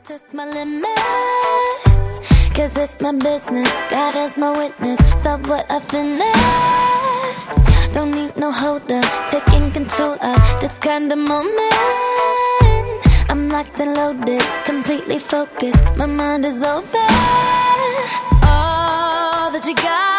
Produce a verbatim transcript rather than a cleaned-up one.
Test my limits, cause it's my business. God as my witness, stop what I finished. Don't need no holder, taking control of this kind of moment. I'm locked and loaded, completely focused, my mind is open. All that you got